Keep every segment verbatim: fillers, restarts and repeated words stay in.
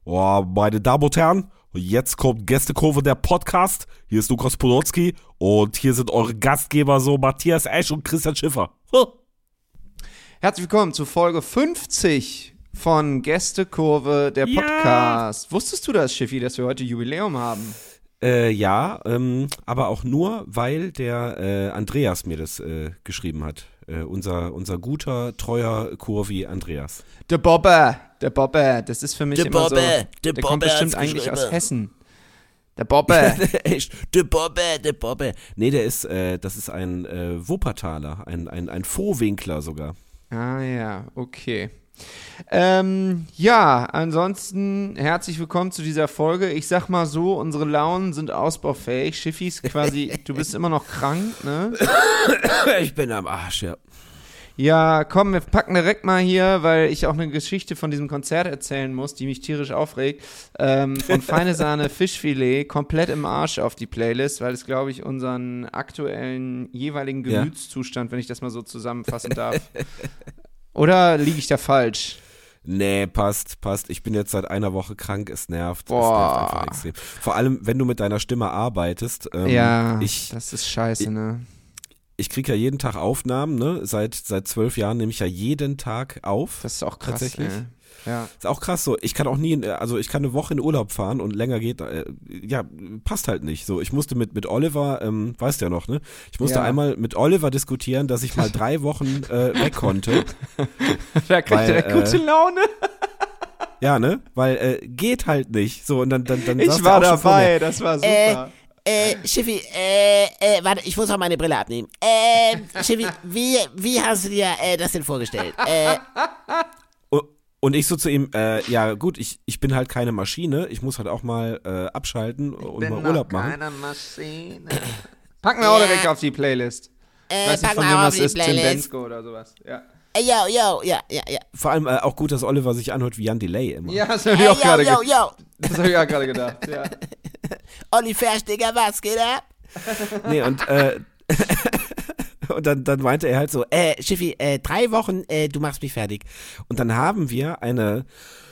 Oh, meine Damen und Herren, jetzt kommt Gästekurve der Podcast. Hier ist Lukas Podolski und hier sind eure Gastgeber so Matthias Esch und Christian Schiffer. Huh. Herzlich willkommen zu Folge fünfzig von Gästekurve der Podcast. Ja. Wusstest du das, Schiffi, dass wir heute Jubiläum haben? Äh, ja, ähm, aber auch nur, weil der äh, Andreas mir das äh, geschrieben hat. Äh, unser, unser guter, treuer Kurvi Andreas. Der Bobbe, der Bobbe, das ist für mich de immer Bobbe, so, de der Bobbe kommt bestimmt eigentlich aus Hessen. Der Bobbe. Echt? De Bobbe, de Bobbe. Nee, der ist, äh, das ist ein äh, Wuppertaler, ein, ein, ein Vorwinkler sogar. Ah ja, okay. Ähm, ja, ansonsten herzlich willkommen zu dieser Folge. Ich sag mal so, unsere Launen sind ausbaufähig. Schiffis quasi, du bist immer noch krank, ne? Ich bin am Arsch, ja. Ja, komm, wir packen direkt mal hier, weil ich auch eine Geschichte von diesem Konzert erzählen muss, die mich tierisch aufregt. Ähm, von Feine Sahne Fischfilet komplett im Arsch auf die Playlist, weil es, glaube ich, unseren aktuellen jeweiligen Gemütszustand, ja, wenn ich das mal so zusammenfassen darf. Oder liege ich da falsch? Nee, passt, passt. Ich bin jetzt seit einer Woche krank, es nervt. Boah. Es nervt einfach extrem. Vor allem, wenn du mit deiner Stimme arbeitest. Ähm, ja, ich, das ist scheiße, ich, ne? Ich kriege ja jeden Tag Aufnahmen, ne? Seit, seit zwölf Jahren nehme ich ja jeden Tag auf. Das ist auch krass, tatsächlich. Ey. Ja. Ist auch krass so. Ich kann auch nie, also ich kann eine Woche in Urlaub fahren und länger geht, äh, ja, passt halt nicht. So, ich musste mit, mit Oliver, ähm, weißt du ja noch, ne? Ich musste ja. einmal mit Oliver diskutieren, dass ich mal drei Wochen äh, weg konnte. Da kriegt weil, er gute äh, Laune. Ja, ne? Weil, äh, geht halt nicht. So, und dann, dann, dann ich war dabei, das war super. Äh, äh, Schiffi, äh, äh, warte, ich muss auch meine Brille abnehmen. Äh, Schiffi, wie, wie hast du dir äh, das denn vorgestellt? Äh, Und ich so zu ihm, äh, ja gut, ich, ich bin halt keine Maschine, ich muss halt auch mal äh, abschalten und bin mal Urlaub noch machen. Keine Maschine. Packen wir auch direkt auf die Playlist. äh, Weiß nicht, von packen wem wir auf das die ist, Tim Playlist. Bensko oder sowas. Ja, Äh, yo, yo, ja, ja, ja. Vor allem äh, auch gut, dass Oliver sich anhört wie Jan Delay immer. ja das habe ich Äh, auch yo, gerade yo, ge- yo. Das habe ich auch gerade gedacht, ja. Olli Fersch, Digga, was geht ab? Nee, und äh, und dann, dann meinte er halt so, Äh, Schiffi, äh, drei Wochen, äh, du machst mich fertig. und dann haben wir eine,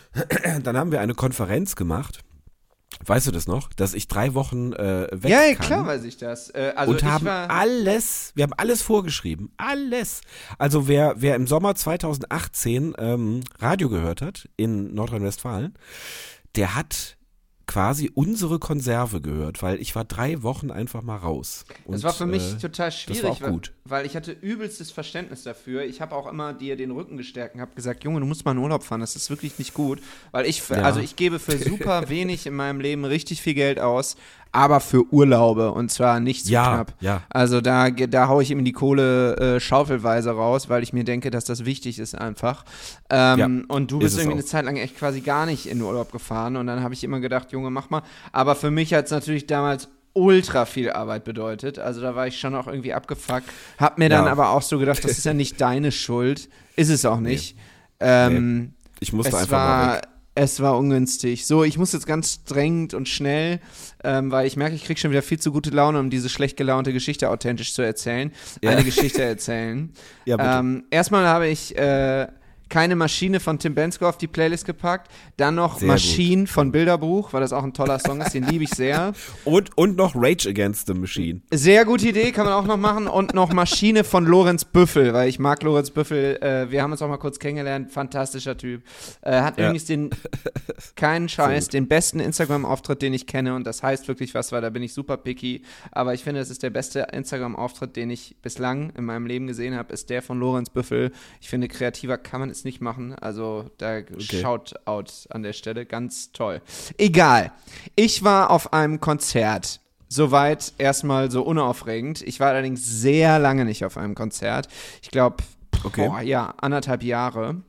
dann haben wir eine Konferenz gemacht, weißt du das noch, dass ich drei Wochen äh, weg Ja, ja, kann. klar weiß ich das. Äh, also Und ich haben war, alles, wir haben alles vorgeschrieben, alles. Also wer, wer im Sommer zweitausendachtzehn ähm, Radio gehört hat in Nordrhein-Westfalen, der hat quasi unsere Konserve gehört, weil ich war drei Wochen einfach mal raus. Und, das war für mich äh, total schwierig, das war auch gut. Weil, weil ich hatte übelstes Verständnis dafür. Ich habe auch immer dir den Rücken gestärkt und habe gesagt, Junge, du musst mal in Urlaub fahren, das ist wirklich nicht gut. Weil ich, Ja. also ich gebe für super wenig in meinem Leben richtig viel Geld aus, aber für Urlaube und zwar nicht zu Ja, knapp. ja. Also da, da haue ich ihm die Kohle äh, schaufelweise raus, weil ich mir denke, dass das wichtig ist einfach. Ähm, Ja, und du ist bist es irgendwie auch. eine Zeit lang echt quasi gar nicht in Urlaub gefahren und dann habe ich immer gedacht, Junge, mach mal. Aber für mich hat es natürlich damals ultra viel Arbeit bedeutet. Also da war ich schon auch irgendwie abgefuckt. Hab mir dann Ja. aber auch so gedacht, das ist ja nicht deine Schuld. Ist es auch nicht. Ähm, Ich musste es einfach mal war, weg. es war ungünstig. So, ich muss jetzt ganz drängend und schnell, ähm, weil ich merke, ich kriege schon wieder viel zu gute Laune, um diese schlecht gelaunte Geschichte authentisch zu erzählen. Ja. Eine Geschichte erzählen. Ja, bitte. ähm, erstmal habe ich äh, Keine Maschine von Tim Bensko auf die Playlist gepackt. Dann noch Sehr Maschine von Bilderbuch, weil das auch ein toller Song ist, den liebe ich sehr. Und, und noch Rage Against the Machine. Sehr gute Idee, kann man auch noch machen. Und noch Maschine von Lorenz Büffel, weil ich mag Lorenz Büffel. Äh, wir haben uns auch mal kurz kennengelernt. Fantastischer Typ. Äh, hat Ja. übrigens den, keinen Scheiß, den besten Instagram-Auftritt, den ich kenne. Und das heißt wirklich was, weil da bin ich super picky. Aber ich finde, das ist der beste Instagram-Auftritt, den ich bislang in meinem Leben gesehen habe, ist der von Lorenz Büffel. Ich finde, kreativer kann man es nicht machen. Also da Okay. Shoutout an der Stelle. Ganz toll. Egal. Ich war auf einem Konzert. Soweit erstmal so unaufregend. Ich war allerdings sehr lange nicht auf einem Konzert. Ich glaube, Okay. ja, anderthalb Jahre.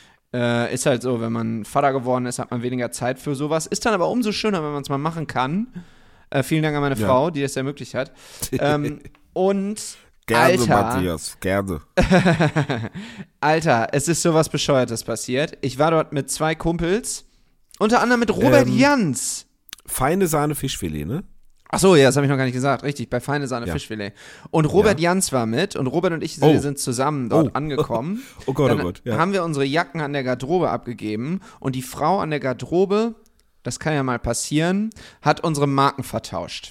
Äh, ist halt so, wenn man Vater geworden ist, hat man weniger Zeit für sowas. Ist dann aber umso schöner, wenn man es mal machen kann. Äh, vielen Dank an meine Ja. Frau, die das ermöglicht hat. ähm, und Gerne, Alter, Matthias, gerne. Alter, es ist sowas Bescheuertes passiert. Ich war dort mit zwei Kumpels, unter anderem mit Robert Ähm, Jans. Feine Sahne Fischfilet, ne? Ach so, ja, das habe ich noch gar nicht gesagt. Richtig, bei Feine Sahne Ja. Fischfilet. Und Robert Ja. Jans war mit und Robert und ich Oh. wir sind zusammen dort Oh. angekommen. Oh Gott, Dann oh Gott, ja. haben wir unsere Jacken an der Garderobe abgegeben und die Frau an der Garderobe das kann ja mal passieren, hat unsere Marken vertauscht.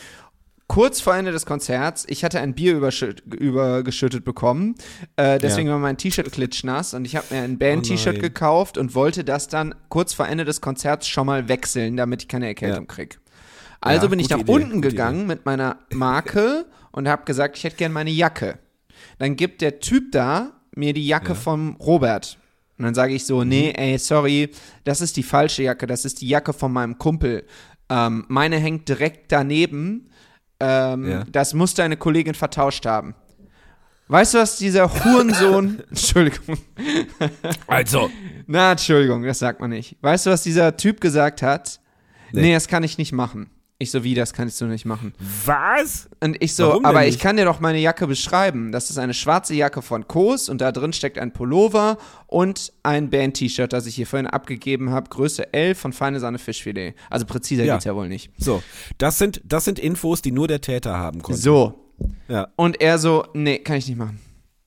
Kurz vor Ende des Konzerts, ich hatte ein Bier überschütt, übergeschüttet bekommen, äh, deswegen ja. war mein T-Shirt klitschnass und ich habe mir ein Band-T-Shirt oh gekauft und wollte das dann kurz vor Ende des Konzerts schon mal wechseln, damit ich keine Erkältung ja. kriege. Also ja, bin ich nach Idee, unten gegangen Idee. mit meiner Marke und habe gesagt, ich hätte gerne meine Jacke. Dann gibt der Typ da mir die Jacke ja. vom Robert. Und dann sage ich so, nee, ey, sorry, das ist die falsche Jacke, das ist die Jacke von meinem Kumpel. Ähm, meine hängt direkt daneben. Ähm, ja. Das muss deine Kollegin vertauscht haben. Weißt du, was dieser Hurensohn Entschuldigung. Also. Na, Entschuldigung, das sagt man nicht. Weißt du, was dieser Typ gesagt hat? Nee, nee das kann ich nicht machen. Ich so, wie, das kannst du nicht machen. Was? Und ich so, aber ich kann dir doch meine Jacke beschreiben. Das ist eine schwarze Jacke von Kos und da drin steckt ein Pullover und ein Band-T-Shirt, das ich hier vorhin abgegeben habe, Größe L von Feine Sahne Fischfilet. Also präziser ja. geht's ja wohl nicht. So, das sind, das sind Infos, die nur der Täter haben konnte. So. Ja. Und er so, nee, kann ich nicht machen.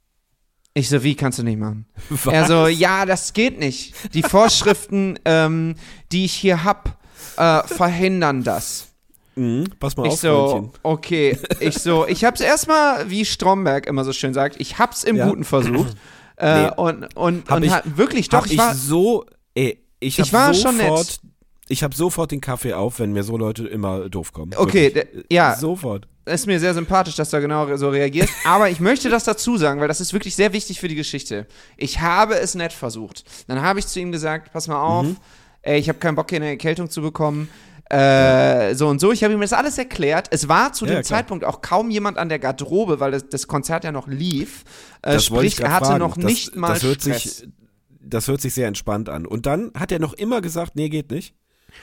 Ich so, wie, kannst du nicht machen? Was? Er so, ja, das geht nicht. Die Vorschriften, ähm, die ich hier hab, äh, verhindern das. Mhm, pass mal ich auf, so, Freundchen. Okay, ich so, ich hab's erstmal, wie Stromberg immer so schön sagt, ich hab's im ja. Guten versucht. Äh, nee. Und, und, hab und ich, hat, wirklich, doch, hab ich war ich so, ey, ich hab ich war sofort, schon nett. Ich hab sofort den Kaffee auf, wenn mir so Leute immer doof kommen. Okay, d- ja. Sofort. Ist mir sehr sympathisch, dass du genau so reagierst, aber ich möchte das dazu sagen, weil das ist wirklich sehr wichtig für die Geschichte. Ich habe es nett versucht. Dann habe ich zu ihm gesagt, pass mal auf, mhm. ey, ich habe keinen Bock, hier eine Erkältung zu bekommen. Äh, so und so, ich habe ihm das alles erklärt. Es war zu ja, dem klar. Zeitpunkt auch kaum jemand an der Garderobe, weil das, das Konzert ja noch lief. Äh, das sprich, er hatte fragen. noch das, nicht mal das hört Stress. Sich, das hört sich sehr entspannt an. Und dann hat er noch immer gesagt, nee, geht nicht.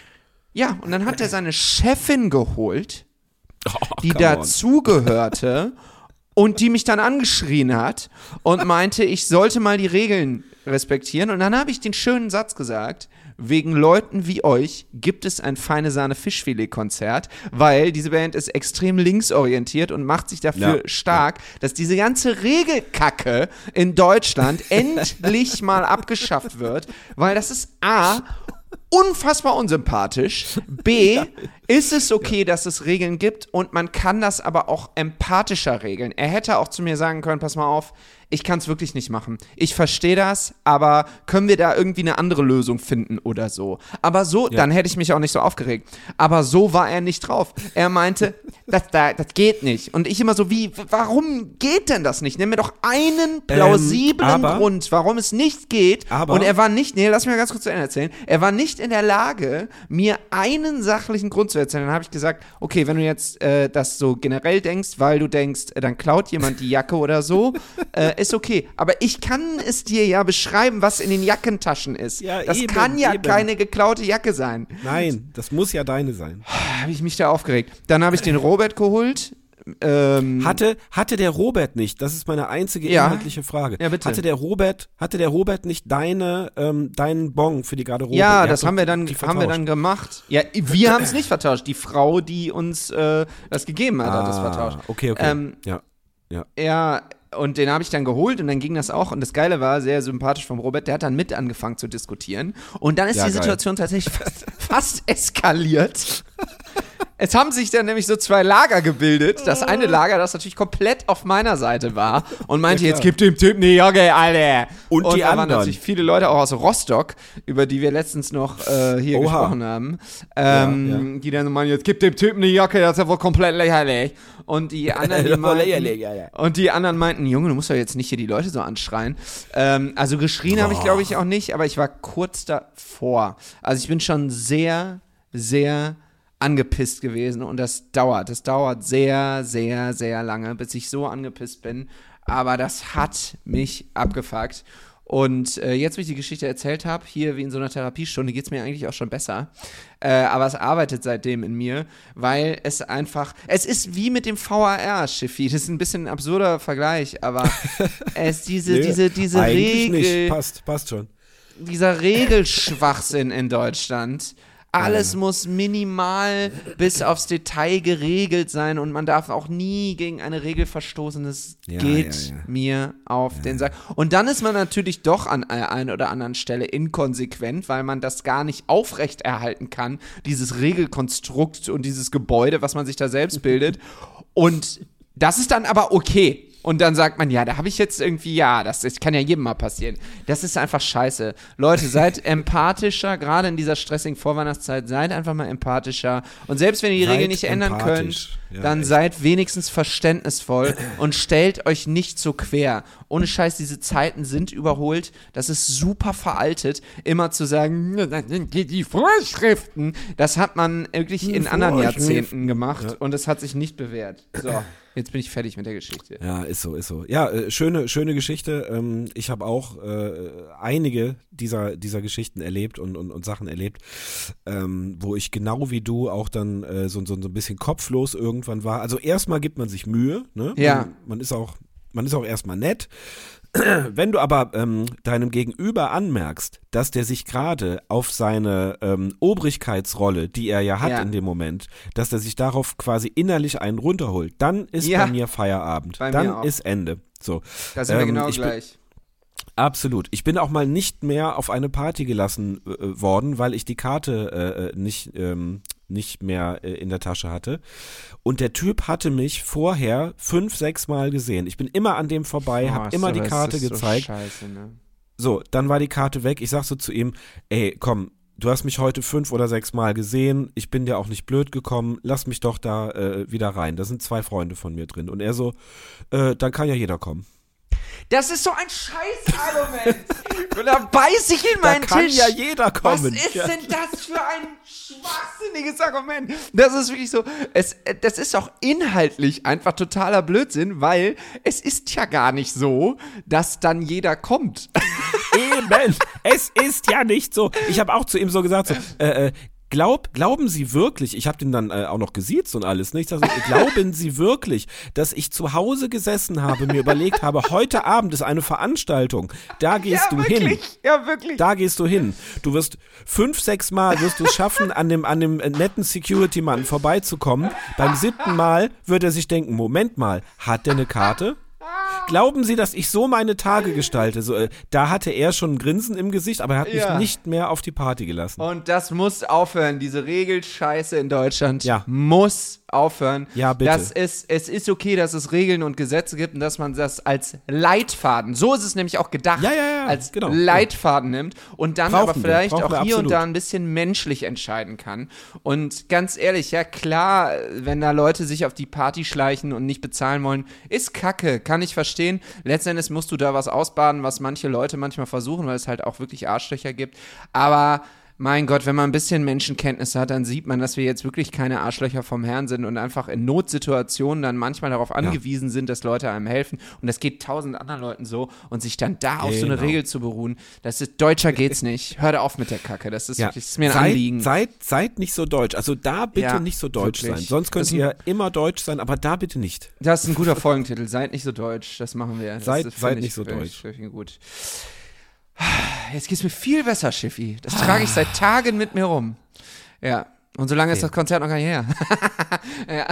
Ja, und dann hat er seine Chefin geholt, oh, die dazugehörte und die mich dann angeschrien hat und meinte, ich sollte mal die Regeln respektieren. Und dann habe ich den schönen Satz gesagt, wegen Leuten wie euch gibt es ein Feine Sahne Fischfilet-Konzert, weil diese Band ist extrem linksorientiert und macht sich dafür ja, stark, ja. dass diese ganze Regelkacke in Deutschland endlich mal abgeschafft wird, weil das ist A, unfassbar unsympathisch. B, ja. ist es okay, ja. dass es Regeln gibt und man kann das aber auch empathischer regeln. Er hätte auch zu mir sagen können, pass mal auf, ich kann es wirklich nicht machen. Ich verstehe das, aber können wir da irgendwie eine andere Lösung finden oder so? Aber so, ja. dann hätte ich mich auch nicht so aufgeregt. Aber so war er nicht drauf. Er meinte, das, das, das geht nicht. Und ich immer so, wie, warum geht denn das nicht? Nimm mir doch einen plausiblen ähm, aber, Grund, warum es nicht geht. Aber, und er war nicht, nee, lass mich mal ganz kurz zu Ende erzählen. Er war nicht in der Lage, mir einen sachlichen Grund zu erzählen. Dann habe ich gesagt, okay, wenn du jetzt äh, das so generell denkst, weil du denkst, äh, dann klaut jemand die Jacke oder so, äh, ist okay. Aber ich kann es dir ja beschreiben, was in den Jackentaschen ist. Ja, das eben, kann ja eben. keine geklaute Jacke sein. Nein, das muss ja deine sein. Habe ich mich da aufgeregt. Dann habe ich den Robert geholt. Ähm, hatte, hatte der Robert nicht, das ist meine einzige ja. inhaltliche Frage. Ja, bitte. Hatte der Robert, hatte der Robert nicht deine, ähm, deinen Bon für die Garderobe? Ja, der das haben wir, dann, haben wir dann gemacht. Ja, wir haben es nicht vertauscht. Die Frau, die uns äh, das gegeben hat, ah, hat das vertauscht. Okay, okay. Ähm, ja. Ja. Ja, und den habe ich dann geholt und dann ging das auch. Und das Geile war, sehr sympathisch vom Robert, der hat dann mit angefangen zu diskutieren. Und dann ist ja, die geil. Situation tatsächlich fast, fast eskaliert. Es haben sich dann nämlich so zwei Lager gebildet. Das eine Lager, das natürlich komplett auf meiner Seite war und meinte, ja, jetzt gib dem Typen die Jogge, Alter. Und, und die da anderen. waren natürlich viele Leute auch aus Rostock, über die wir letztens noch äh, hier Oha. gesprochen haben, ähm, ja, ja. die dann so meinen, jetzt gib dem Typen die Jacke, das ist ja wohl komplett lächerlich. Und die anderen, die meinten, und die anderen meinten, Junge, du musst doch jetzt nicht hier die Leute so anschreien. Ähm, also geschrien habe ich, glaube ich, auch nicht, aber ich war kurz davor. Also ich bin schon sehr, sehr angepisst gewesen und das dauert. Das dauert sehr, sehr, sehr lange, bis ich so angepisst bin. Aber das hat mich abgefuckt. Und äh, jetzt, wo ich die Geschichte erzählt habe, hier wie in so einer Therapiestunde, geht es mir eigentlich auch schon besser. Äh, aber es arbeitet seitdem in mir, weil es einfach, es ist wie mit dem V A R, Schiffi. Das ist ein bisschen ein absurder Vergleich, aber es diese, nee, diese, diese eigentlich Regel, nicht. Passt, passt schon. dieser Regelschwachsinn in Deutschland. Alles muss minimal bis aufs Detail geregelt sein und man darf auch nie gegen eine Regel verstoßen. Das Ja, geht ja, ja. mir auf den Sack. Und dann ist man natürlich doch an einer einen oder anderen Stelle inkonsequent, weil man das gar nicht aufrechterhalten kann, dieses Regelkonstrukt und dieses Gebäude, was man sich da selbst bildet. Und das ist dann aber okay. Und dann sagt man, ja, da habe ich jetzt irgendwie, ja, das, das kann ja jedem mal passieren. Das ist einfach scheiße. Leute, seid empathischer, gerade in dieser stressigen Vorweihnachtszeit, seid einfach mal empathischer. Und selbst wenn ihr die Seid Regeln nicht ändern empathisch. könnt, Ja, dann echt. seid wenigstens verständnisvoll und stellt euch nicht so quer. Ohne Scheiß, diese Zeiten sind überholt. Das ist super veraltet, immer zu sagen, das sind die die Vorschriften. Das hat man wirklich in anderen Jahrzehnten gemacht und es hat sich nicht bewährt. So, jetzt bin ich fertig mit der Geschichte. Ja, ist so, ist so. Ja, äh, schöne, schöne Geschichte. Ähm, ich habe auch äh, einige dieser, dieser Geschichten erlebt und, und, und Sachen erlebt, ähm, wo ich genau wie du auch dann äh, so, so, so ein bisschen kopflos irgendwann war. Also erstmal gibt man sich Mühe, ne? Ja. Man, man ist auch, man ist auch erstmal nett. Wenn du aber ähm, deinem Gegenüber anmerkst, dass der sich gerade auf seine ähm, Obrigkeitsrolle, die er ja hat Ja. in dem Moment, dass er sich darauf quasi innerlich einen runterholt, dann ist Ja. bei mir Feierabend. Bei mir dann auch. ist Ende. So. Da sind wir Ähm, genau ich bin- gleich. Absolut. Ich bin auch mal nicht mehr auf eine Party gelassen äh, worden, weil ich die Karte äh, nicht, ähm, nicht mehr äh, in der Tasche hatte. Und der Typ hatte mich vorher fünf, sechs Mal gesehen. Ich bin immer an dem vorbei, Oh, habe ist immer so- die das Karte ist gezeigt. So scheiße, ne? So, dann war die Karte weg. Ich sag so zu ihm, ey, komm, du hast mich heute fünf oder sechs Mal gesehen. Ich bin dir auch nicht blöd gekommen. Lass mich doch da äh, wieder rein. Da sind zwei Freunde von mir drin. Und er so, äh, dann kann ja jeder kommen. Das ist so ein Scheißargument. Und da beiß ich in meinen da kann Tisch. ja jeder kommen. Was ist Ja. denn das für ein schwachsinniges Argument? Das ist wirklich so, es, äh, das ist auch inhaltlich einfach totaler Blödsinn, weil es ist ja gar nicht so, dass dann jeder kommt. Eben, es ist ja nicht so. Ich habe auch zu ihm so gesagt, so, äh, äh, glaub, glauben Sie wirklich, ich habe den dann äh, auch noch gesiezt und alles, nicht? Also, glauben Sie wirklich, dass ich zu Hause gesessen habe, mir überlegt habe, heute Abend ist eine Veranstaltung, da gehst ja, du wirklich. hin. Ja, wirklich. Da gehst du hin. Du wirst fünf, sechs Mal wirst du es schaffen, an dem, an dem äh, netten Security-Mann vorbeizukommen. Beim siebten Mal wird er sich denken, Moment mal, hat der eine Karte? Glauben Sie, dass ich so meine Tage gestalte? So, äh, da hatte er schon ein Grinsen im Gesicht, aber er hat mich Ja. nicht mehr auf die Party gelassen. Und das muss aufhören. Diese Regelscheiße in Deutschland Ja. muss aufhören. Ja, bitte. Das ist, es ist okay, dass es Regeln und Gesetze gibt und dass man das als Leitfaden, so ist es nämlich auch gedacht, Ja, ja, ja, als genau. Leitfaden nimmt und dann Brauchen aber wir, vielleicht brauchen auch wir hier und absolut. da ein bisschen menschlich entscheiden kann. Und ganz ehrlich, ja klar, wenn da Leute sich auf die Party schleichen und nicht bezahlen wollen, ist Kacke, kann ich verstehen. Letzten Endes musst du da was ausbaden, was manche Leute manchmal versuchen, weil es halt auch wirklich Arschlöcher gibt. Aber mein Gott, wenn man ein bisschen Menschenkenntnis hat, dann sieht man, dass wir jetzt wirklich keine Arschlöcher vom Herrn sind und einfach in Notsituationen dann manchmal darauf angewiesen sind, dass Leute einem helfen. Und das geht tausend anderen Leuten so. Und sich dann da auf so eine Genau. Regel zu beruhen, das ist, deutscher geht's nicht. Hör da auf mit der Kacke. Das ist Ja. wirklich, das ist mir ein seid, Anliegen. Seid, seid nicht so deutsch. Also da bitte Ja, nicht so deutsch wirklich. sein. Sonst könnt Das ist ihr immer deutsch sein, aber da bitte nicht. Das ist ein guter Folgentitel. Seid nicht so deutsch. Das machen wir. Das Seid- ist, seid finde nicht ich, so finde ich, deutsch. finde ich gut. Jetzt geht's mir viel besser, Schiffi. Das trage ich seit Tagen mit mir rum. Ja. Und solange ist das Konzert noch gar nicht her. ja.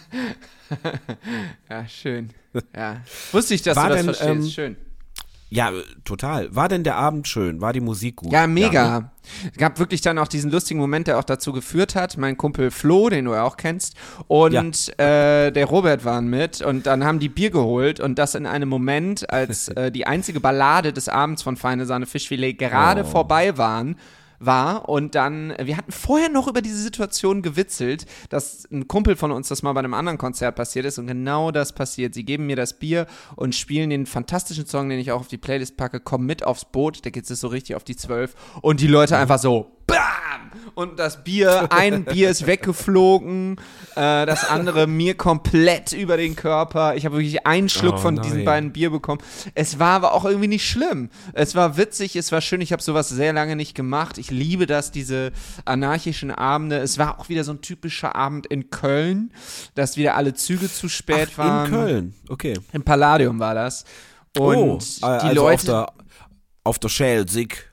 ja, schön. Ja. Wusste ich, dass War du das denn, verstehst. ähm, schön. Ja, äh, total. War denn der Abend schön? War die Musik gut? Ja, mega. ne? Es gab wirklich dann auch diesen lustigen Moment, der auch dazu geführt hat. Mein Kumpel Flo, den du ja auch kennst, und äh, der Robert waren mit und dann haben die Bier geholt und das in einem Moment, als äh, die einzige Ballade des Abends von Feine Sahne Fischfilet gerade Oh. vorbei waren. war und dann, wir hatten vorher noch über diese Situation gewitzelt, dass ein Kumpel von uns das mal bei einem anderen Konzert passiert ist und genau das passiert. Sie geben mir das Bier und spielen den fantastischen Song, den ich auch auf die Playlist packe, Komm mit aufs Boot, da geht es so richtig auf die zwölf und die Leute einfach so, BAM! Und das Bier, ein Bier ist weggeflogen, äh, das andere mir komplett über den Körper. Ich habe wirklich einen Schluck Oh, von nein. diesen beiden Bier bekommen. Es war aber auch irgendwie nicht schlimm. Es war witzig, es war schön. Ich habe sowas sehr lange nicht gemacht. Ich liebe das, diese anarchischen Abende. Es war auch wieder so ein typischer Abend in Köln, dass wieder alle Züge zu spät Ach, waren. in Köln, okay. Im Palladium war das. Und oh, die also Leute. auf der, auf der Schelsig.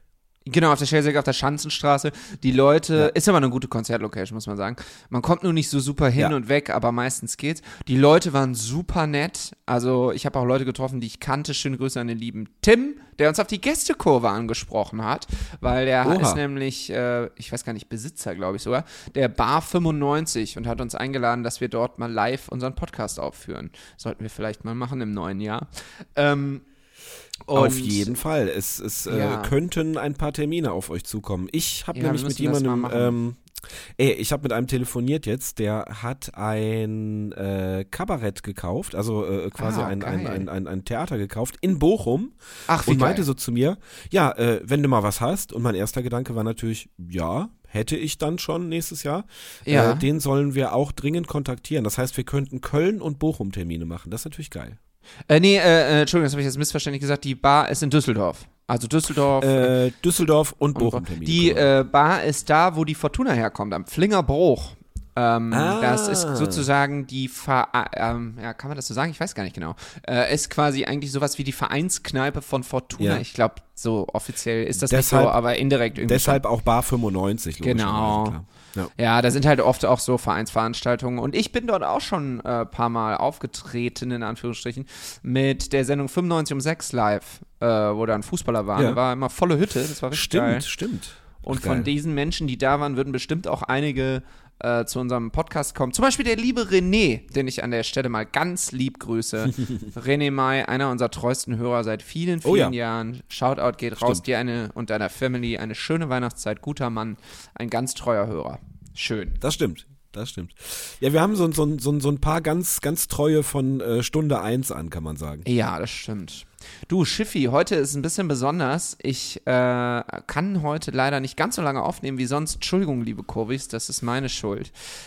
Genau, auf der Schelsig, auf der Schanzenstraße. Die Leute, Ja. ist aber eine gute Konzertlocation, muss man sagen. Man kommt nur nicht so super hin Ja. und weg, aber meistens geht's. Die Leute waren super nett. Also ich habe auch Leute getroffen, die ich kannte. Schöne Grüße an den lieben Tim, der uns auf die Gästekurve angesprochen hat, weil der Oha. ist nämlich, äh, ich weiß gar nicht, Besitzer, glaube ich sogar, der Bar fünfundneunzig und hat uns eingeladen, dass wir dort mal live unseren Podcast aufführen. Sollten wir vielleicht mal machen im neuen Jahr. Ähm, Und Auf jeden Fall. Es, es Ja. äh, könnten ein paar Termine auf euch zukommen. Ich habe Ja, nämlich wir mit müssen das jemandem, mal machen. ähm, ey, ich habe mit einem telefoniert jetzt, der hat ein äh, Kabarett gekauft, also äh, quasi Ah, ein, ein, geil. ein, ein, ein Theater gekauft in Bochum Ach, wie und meinte geil. so zu mir, ja, äh, wenn du mal was hast. Und mein erster Gedanke war natürlich, ja, hätte ich dann schon nächstes Jahr. Ja. Äh, den sollen wir auch dringend kontaktieren. Das heißt, wir könnten Köln und Bochum Termine machen. Das ist natürlich geil. Äh, nee, äh, äh, Entschuldigung, das habe ich jetzt missverständlich gesagt. Die Bar ist in Düsseldorf. Also Düsseldorf. Äh, Düsseldorf und und Bochum Termine. Die genau. äh, Bar ist da, wo die Fortuna herkommt, am Flingerbruch. Ähm, Ah. Das ist sozusagen die, Ver äh, ähm, ja, kann man das so sagen? Ich weiß gar nicht genau. Äh, ist quasi eigentlich sowas wie die Vereinskneipe von Fortuna. Ja. Ich glaube, so offiziell ist das Deshalb- nicht so, aber indirekt irgendwie. Deshalb auch Bar fünfundneunzig, logischerweise, Genau. klar. Ja. Ja, da sind halt oft auch so Vereinsveranstaltungen und ich bin dort auch schon ein äh, paar Mal aufgetreten, in Anführungsstrichen, mit der Sendung fünfundneunzig um sechs live, äh, wo dann Fußballer waren. Ja. Da war immer volle Hütte, das war richtig Stimmt, geil. stimmt. Und Ach, von geil. diesen Menschen, die da waren, würden bestimmt auch einige äh, zu unserem Podcast kommen. Zum Beispiel der liebe René, den ich an der Stelle mal ganz lieb grüße. René May, einer unserer treuesten Hörer seit vielen, vielen Oh ja. Jahren. Shoutout geht raus Stimmt. dir eine und deiner Family. Eine schöne Weihnachtszeit, guter Mann, ein ganz treuer Hörer. Schön. Das stimmt. Das stimmt. Ja, wir haben so, so, so, so ein paar ganz, ganz treue von äh, Stunde eins an, kann man sagen. Ja, das stimmt. Du, Schiffi, heute ist ein bisschen besonders. Ich äh, kann heute leider nicht ganz so lange aufnehmen wie sonst. Entschuldigung, liebe Kurvis, das ist meine Schuld.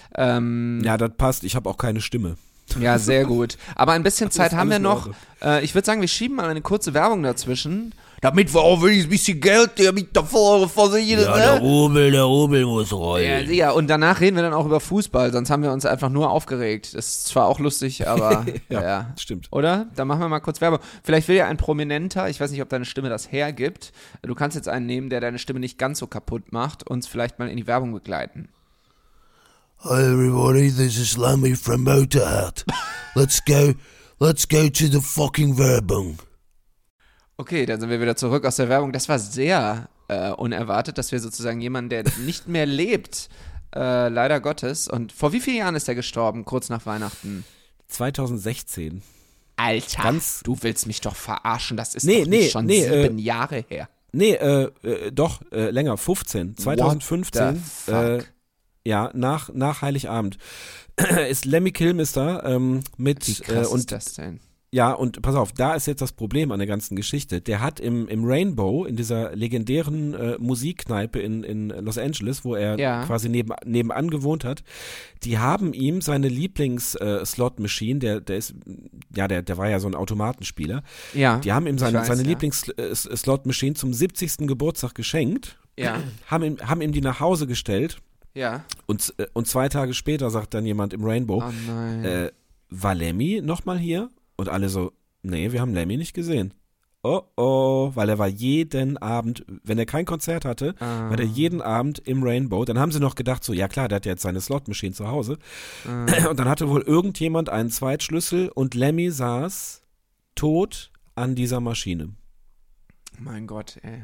Ähm, Ja, das passt. Ich habe auch keine Stimme. ja, sehr gut. Aber ein bisschen Zeit ist haben wir alles in noch. Ordnung. Äh, ich würde sagen, wir schieben mal eine kurze Werbung dazwischen. Damit wir auch wenigstens ein bisschen Geld damit davor versehen. Ja, der Rubel, der Rubel muss rollen. Ja, ja, und danach reden wir dann auch über Fußball, sonst haben wir uns einfach nur aufgeregt. Das ist zwar auch lustig, aber ja, Ja, stimmt. Oder? Dann machen wir mal kurz Werbung. Vielleicht will ja ein Prominenter, ich weiß nicht, ob deine Stimme das hergibt, du kannst jetzt einen nehmen, der deine Stimme nicht ganz so kaputt macht, uns vielleicht mal in die Werbung begleiten. Hi everybody, this is Lemmy from Motorhead. Let's go, let's go to the fucking Werbung. Okay, dann sind wir wieder zurück aus der Werbung. Das war sehr äh, unerwartet, dass wir sozusagen jemanden, der nicht mehr lebt, äh, leider Gottes. Und vor wie vielen Jahren ist er gestorben, kurz nach Weihnachten? zweitausendsechzehn. Alter, Ganz- du willst mich doch verarschen, das ist Nee, doch nee, nicht schon nee, sieben äh, Jahre her. Nee, äh, äh, doch, äh, länger, fünfzehn. zweitausendfünfzehn. What the Äh, fuck? ja, nach, nach Heiligabend. ist Lemmy Kilmister ähm, mit Wie krass äh, und ist das denn? ja, und pass auf, da ist jetzt das Problem an der ganzen Geschichte. Der hat im, im Rainbow, in dieser legendären äh, Musikkneipe in, in Los Angeles, wo er Ja. quasi neben, nebenan gewohnt hat, die haben ihm seine Lieblings-Slot-Machine, der, der ist, ja, der, der war ja so ein Automatenspieler, Ja, die haben ihm ich seine, weiß, seine ja. Lieblings-Slot-Machine zum siebzigsten Geburtstag geschenkt, Ja, haben ihm, haben ihm die nach Hause gestellt ja. und, äh, und zwei Tage später sagt dann jemand im Rainbow, Oh nein. äh, war Lemmy nochmal hier? Und alle so, nee, wir haben Lemmy nicht gesehen. Oh oh, weil er war jeden Abend, wenn er kein Konzert hatte, Ah. war er jeden Abend im Rainbow. Dann haben sie noch gedacht, so, ja klar, der hat jetzt seine Slot-Machine zu Hause. Ah. Und dann hatte wohl irgendjemand einen Zweitschlüssel und Lemmy saß tot an dieser Maschine. Mein Gott, ey.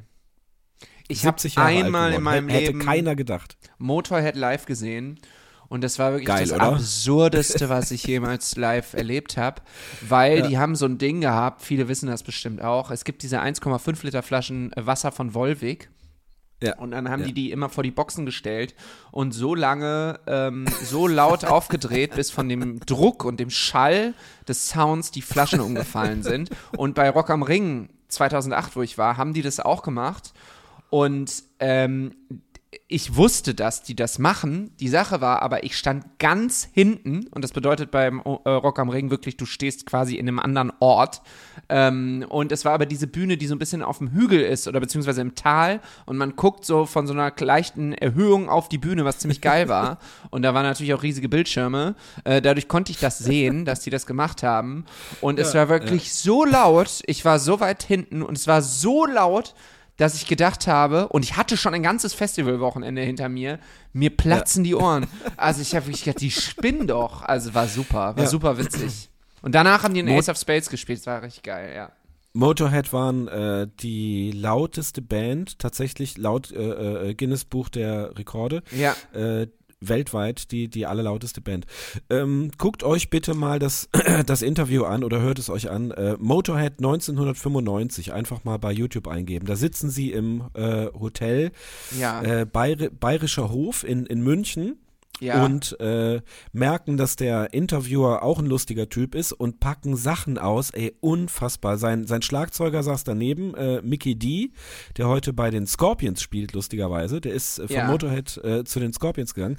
Ich habe siebzig Jahre alt einmal in geworden. meinem Hätte Leben keiner gedacht. Motorhead live gesehen und das war wirklich Geil, das oder? Absurdeste, was ich jemals live erlebt habe, weil Ja. die haben so ein Ding gehabt, viele wissen das bestimmt auch, es gibt diese eins Komma fünf Liter Flaschen äh, Wasser von Volvic. Ja. Und dann haben Ja. die die immer vor die Boxen gestellt und so lange, ähm, so laut aufgedreht, bis von dem Druck und dem Schall des Sounds die Flaschen umgefallen sind. Und bei Rock am Ring zweitausendacht, wo ich war, haben die das auch gemacht. Und ähm, ich wusste, dass die das machen. Die Sache war aber, ich stand ganz hinten und das bedeutet beim äh, Rock am Ring wirklich, du stehst quasi in einem anderen Ort. Ähm, und es war aber diese Bühne, die so ein bisschen auf dem Hügel ist oder beziehungsweise im Tal und man guckt so von so einer leichten Erhöhung auf die Bühne, was ziemlich geil war. Und da waren natürlich auch riesige Bildschirme. Äh, dadurch konnte ich das sehen, dass die das gemacht haben. Und es war wirklich so laut, ich war so weit hinten und es war so laut, dass ich gedacht habe, und ich hatte schon ein ganzes Festivalwochenende hinter mir, mir platzen ja. die Ohren. Also ich habe wirklich gedacht, die spinnen doch. Also war super, war ja. super witzig. Und danach haben die einen Ace of Spades gespielt, das war richtig geil, ja. Motorhead waren äh, die lauteste Band, tatsächlich laut äh, äh, Guinness Buch der Rekorde. Ja. Äh, weltweit die, die allerlauteste Band. Ähm, guckt euch bitte mal das, das Interview an oder hört es euch an. Äh, Motorhead neunzehnhundertfünfundneunzig, einfach mal bei YouTube eingeben. Da sitzen sie im äh, Hotel ja. äh, Bayer, Bayerischer Hof in, in München. Ja. Und äh, merken, dass der Interviewer auch ein lustiger Typ ist und packen Sachen aus, ey, unfassbar. Sein, sein Schlagzeuger saß daneben, äh, Mickey D., der heute bei den Scorpions spielt, lustigerweise. Der ist äh, von ja. Motorhead äh, zu den Scorpions gegangen.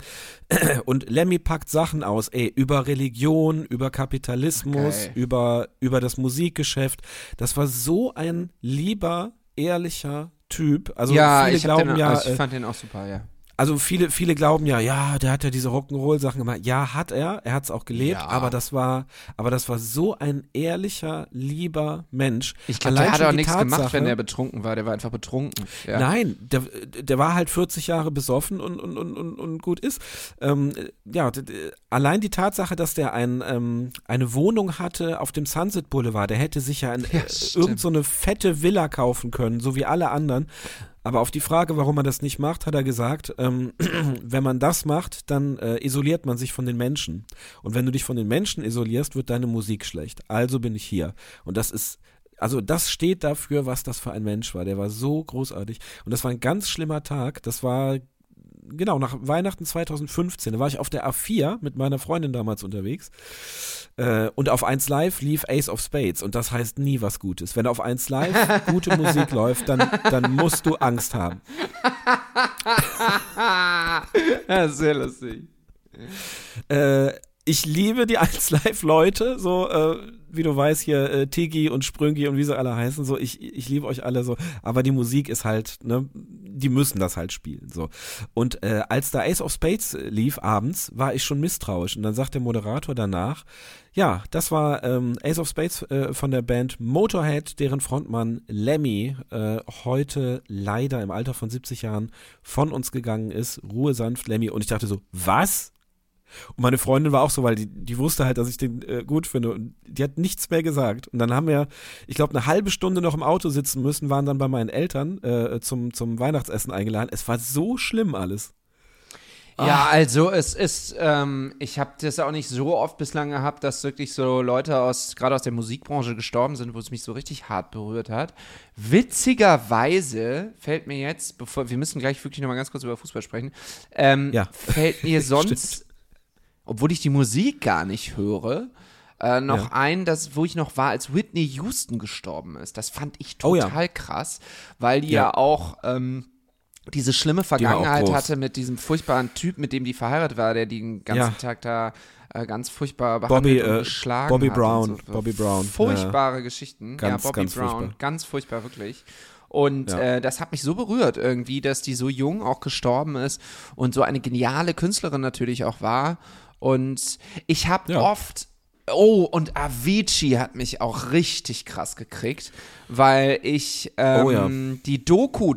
Und Lemmy packt Sachen aus, ey, über Religion, über Kapitalismus, okay. über, über das Musikgeschäft. Das war so ein lieber, ehrlicher Typ. Also ja, viele ich glauben den, ja. Also ich äh, fand den auch super, ja. Also viele, viele glauben ja, ja, der hat ja diese Rock'n'Roll Sachen gemacht. Ja, hat er, er hat es auch gelebt, Ja. aber das war, aber das war so ein ehrlicher, lieber Mensch. Ich glaube, der hat auch nichts gemacht, wenn er betrunken war, der war einfach betrunken. Ja. Nein, der, der war halt vierzig Jahre besoffen und, und, und, und, und gut ist. Ähm, ja, d- d- allein die Tatsache, dass der ein, ähm, eine Wohnung hatte auf dem Sunset Boulevard, der hätte sich ja ein, Ja, äh, stimmt. irgend so eine fette Villa kaufen können, so wie alle anderen. Aber auf die Frage, warum er das nicht macht, hat er gesagt, ähm, wenn man das macht, dann äh, isoliert man sich von den Menschen. Und wenn du dich von den Menschen isolierst, wird deine Musik schlecht. Also bin ich hier. Und das ist, also das steht dafür, was das für ein Mensch war. Der war so großartig. Und das war ein ganz schlimmer Tag. Das war, genau, nach Weihnachten zweitausendfünfzehn. Da war ich auf der A vier mit meiner Freundin damals unterwegs. Äh, und auf eins Live lief Ace of Spades und das heißt nie was Gutes. Wenn auf eins Live gute Musik läuft, dann, dann musst du Angst haben. Ja, sehr lustig. Äh, ich liebe die eins Live Leute, so äh, wie du weißt hier äh, Tiggy und Sprüngi und wie sie alle heißen, so ich, ich liebe euch alle so, aber die Musik ist halt, ne, die müssen das halt spielen, so. Und äh, als da Ace of Spades lief abends, war ich schon misstrauisch und dann sagt der Moderator danach, ja, das war ähm, Ace of Spades äh, von der Band Motorhead, deren Frontmann Lemmy äh, heute leider im Alter von siebzig Jahren von uns gegangen ist. Ruhe sanft, Lemmy. Und ich dachte so, was? Und meine Freundin war auch so, weil die, die wusste halt, dass ich den äh, gut finde. Und die hat nichts mehr gesagt. Und dann haben wir, ich glaube, eine halbe Stunde noch im Auto sitzen müssen, waren dann bei meinen Eltern äh, zum, zum Weihnachtsessen eingeladen. Es war so schlimm alles. Ja, also es ist, ähm, ich habe das auch nicht so oft bislang gehabt, dass wirklich so Leute aus, gerade aus der Musikbranche gestorben sind, wo es mich so richtig hart berührt hat. Witzigerweise fällt mir jetzt, bevor, wir müssen gleich wirklich nochmal ganz kurz über Fußball sprechen, ähm, Ja. fällt mir sonst, obwohl ich die Musik gar nicht höre, äh, noch Ja. ein, das, wo ich noch war, als Whitney Houston gestorben ist. Das fand ich Oh ja. total krass, weil die ja, Ja. auch, ähm, diese schlimme war auch Vergangenheit groß. hatte mit diesem furchtbaren Typ, mit dem die verheiratet war, der die den ganzen Ja. Tag da äh, ganz furchtbar Bobby, behandelt und äh, geschlagen Bobby hat. Brown, und so. Bobby Brown. Furchtbare Geschichten. Ganz, ja, Bobby ganz Brown, furchtbar. ganz furchtbar, wirklich. Und Ja. äh, das hat mich so berührt irgendwie, dass die so jung auch gestorben ist und so eine geniale Künstlerin natürlich auch war. Und ich habe Ja. oft Oh, und Avicii hat mich auch richtig krass gekriegt, weil ich ähm, Oh ja. die Doku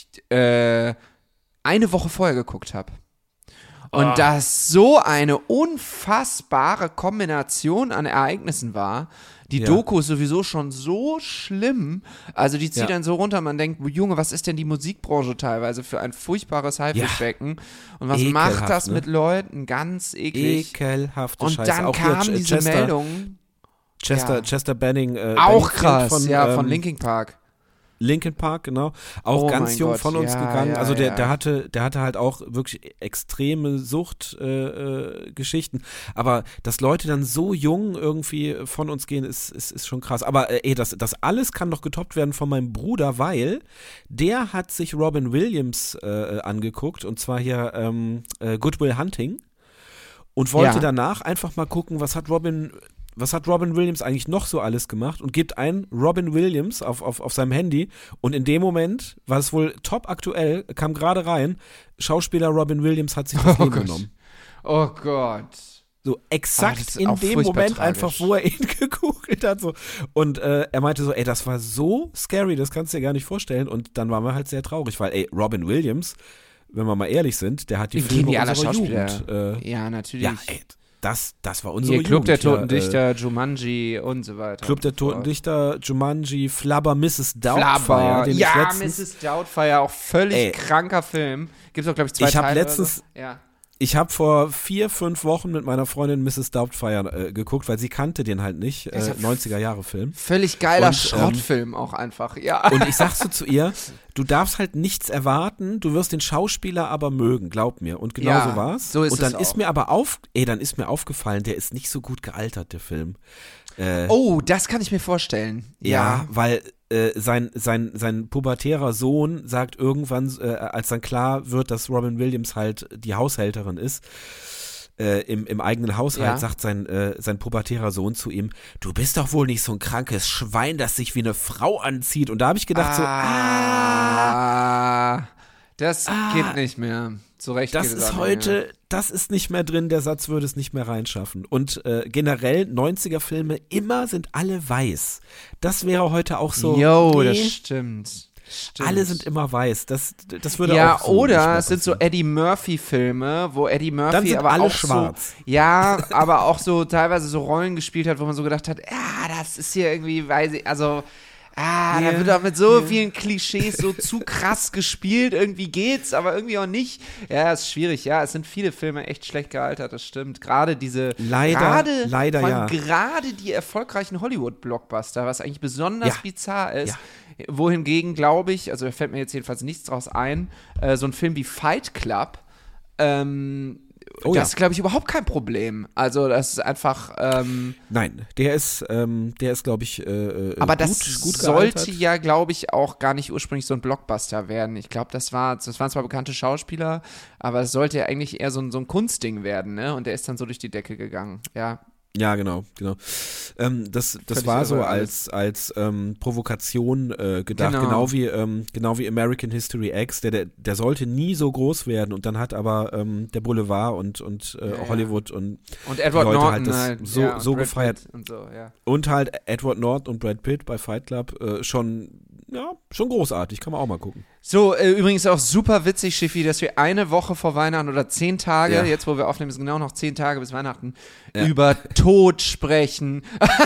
äh, eine Woche vorher geguckt habe. Und Ah. das so eine unfassbare Kombination an Ereignissen war. Die Ja. Doku ist sowieso schon so schlimm. Also die zieht Ja. dann so runter, man denkt, Junge, was ist denn die Musikbranche teilweise für ein furchtbares Haifischbecken? Und was macht Ekelhaft, das ne? mit Leuten? Ganz eklig. Ekelhafte Und Scheiße. dann auch kam hier, Ch- diese Chester, Meldung. Chester, Ja. Chester Benning. Äh, Auch Benning krass, von, ja, von ähm, Linkin Park. Linkin Park, genau. Auch Oh ganz mein jung Gott, von uns ja, gegangen. ja, also der, ja. der hatte, der hatte halt auch wirklich extreme Suchtgeschichten. Äh, äh, Geschichten. Aber dass Leute dann so jung irgendwie von uns gehen, ist, ist, ist schon krass. Aber äh, ey, das, das alles kann doch getoppt werden von meinem Bruder, weil der hat sich Robin Williams äh, angeguckt und zwar hier ähm, äh, Good Will Hunting und wollte Ja. danach einfach mal gucken, was hat Robin Was hat Robin Williams eigentlich noch so alles gemacht und gibt ein Robin Williams auf, auf, auf seinem Handy und in dem Moment war es wohl top aktuell, kam gerade rein, Schauspieler Robin Williams hat sich das Oh Leben Gott. genommen. Oh Gott. So exakt Ah, das ist in auch dem furchtbar Moment tragisch. einfach, wo er ihn gegoogelt hat. So. Und äh, er meinte so, ey, das war so scary, das kannst du dir gar nicht vorstellen. Und dann waren wir halt sehr traurig, weil, ey, Robin Williams, wenn wir mal ehrlich sind, der hat die Die Filme genialer unserer Schauspieler. Jugend. Äh, Ja, natürlich. ja, ey, das, das war unsere Hier, Club Jugend. der Toten ja, Dichter, Jumanji und so weiter. Club der und so Toten fort. Dichter, Jumanji, Flubber, Misses Doubtfire. Flubber. Den Ja, ich letztens, Misses Doubtfire, auch völlig Ey. kranker Film. Gibt's auch, glaube ich, zwei Ich hab Teile letztens- oder so. Ja. Ich habe vor vier, fünf Wochen mit meiner Freundin Misses Doubtfire äh, geguckt, weil sie kannte den halt nicht, äh, ist ja neunziger-Jahre-Film. Völlig geiler Und, Schrottfilm auch einfach, ja. Und ich sag so zu ihr, du darfst halt nichts erwarten, du wirst den Schauspieler aber mögen, glaub mir. Und genau Ja, so war's. so ist Und dann es ist auch. mir aber auf, ey, dann ist mir aufgefallen, der ist nicht so gut gealtert, der Film. Äh, Oh, das kann ich mir vorstellen. Ja, weil äh, sein, sein, sein pubertärer Sohn sagt irgendwann, äh, als dann klar wird, dass Robin Williams halt die Haushälterin ist, äh, im, im eigenen Haushalt, Ja. sagt sein, äh, sein pubertärer Sohn zu ihm, du bist doch wohl nicht so ein krankes Schwein, das sich wie eine Frau anzieht. Und da habe ich gedacht so, ah, Ah, das Ah. geht nicht mehr. So recht das geht es ist auch nicht heute, mehr. das ist nicht mehr drin, der Satz würde es nicht mehr reinschaffen. Und äh, generell neunziger-Filme, immer sind alle weiß. Das wäre heute auch so, Jo, nee, das stimmt. stimmt. alle sind immer weiß. Das, das würde Ja, auch so nicht oder mehr es sind so passieren. Eddie Murphy-Filme, wo Eddie Murphy Dann sind aber alle auch schwarz. so, ja, aber auch so teilweise so Rollen gespielt hat, wo man so gedacht hat, ja, das ist hier irgendwie, weiß ich, also, ah, Ja, da wird auch mit so ja. vielen Klischees so zu krass gespielt, irgendwie geht's, aber irgendwie auch nicht. Ja, ist schwierig, ja, es sind viele Filme echt schlecht gealtert, das stimmt. Gerade diese, Leider, gerade, leider, vor allem ja. gerade die erfolgreichen Hollywood-Blockbuster, was eigentlich besonders Ja. bizarr ist, Ja. wohingegen, glaube ich, also da fällt mir jetzt jedenfalls nichts draus ein, äh, so ein Film wie Fight Club, ähm, Oh das ja. ist, glaube ich, überhaupt kein Problem. Also das ist einfach, ähm, Nein, der ist, ähm, der ist, glaube ich, äh, aber gut, das gut sollte gealtert. ja, glaube ich, auch gar nicht ursprünglich so ein Blockbuster werden. Ich glaube, das war, das waren zwar bekannte Schauspieler, aber es sollte ja eigentlich eher so ein, so ein Kunstding werden, ne? Und der ist dann so durch die Decke gegangen, ja. Ja, genau, genau. Ähm, das das Völlig war so irre als, als ähm, Provokation äh, gedacht, Genau. genau, wie ähm, genau wie American History X, der, der, der sollte nie so groß werden und dann hat aber ähm, der Boulevard und, und äh, Ja, ja. Hollywood und Und Edward Leute Norton halt das halt, so- ja, und so Brad gefeiert. Pitt und so, ja. und halt Edward Norton und Brad Pitt bei Fight Club äh, schon, ja, schon großartig, kann man auch mal gucken. So, äh, übrigens auch super witzig, Schiffi, dass wir eine Woche vor Weihnachten oder zehn Tage, Ja. jetzt wo wir aufnehmen, sind genau noch zehn Tage bis Weihnachten, Ja. über Tod sprechen,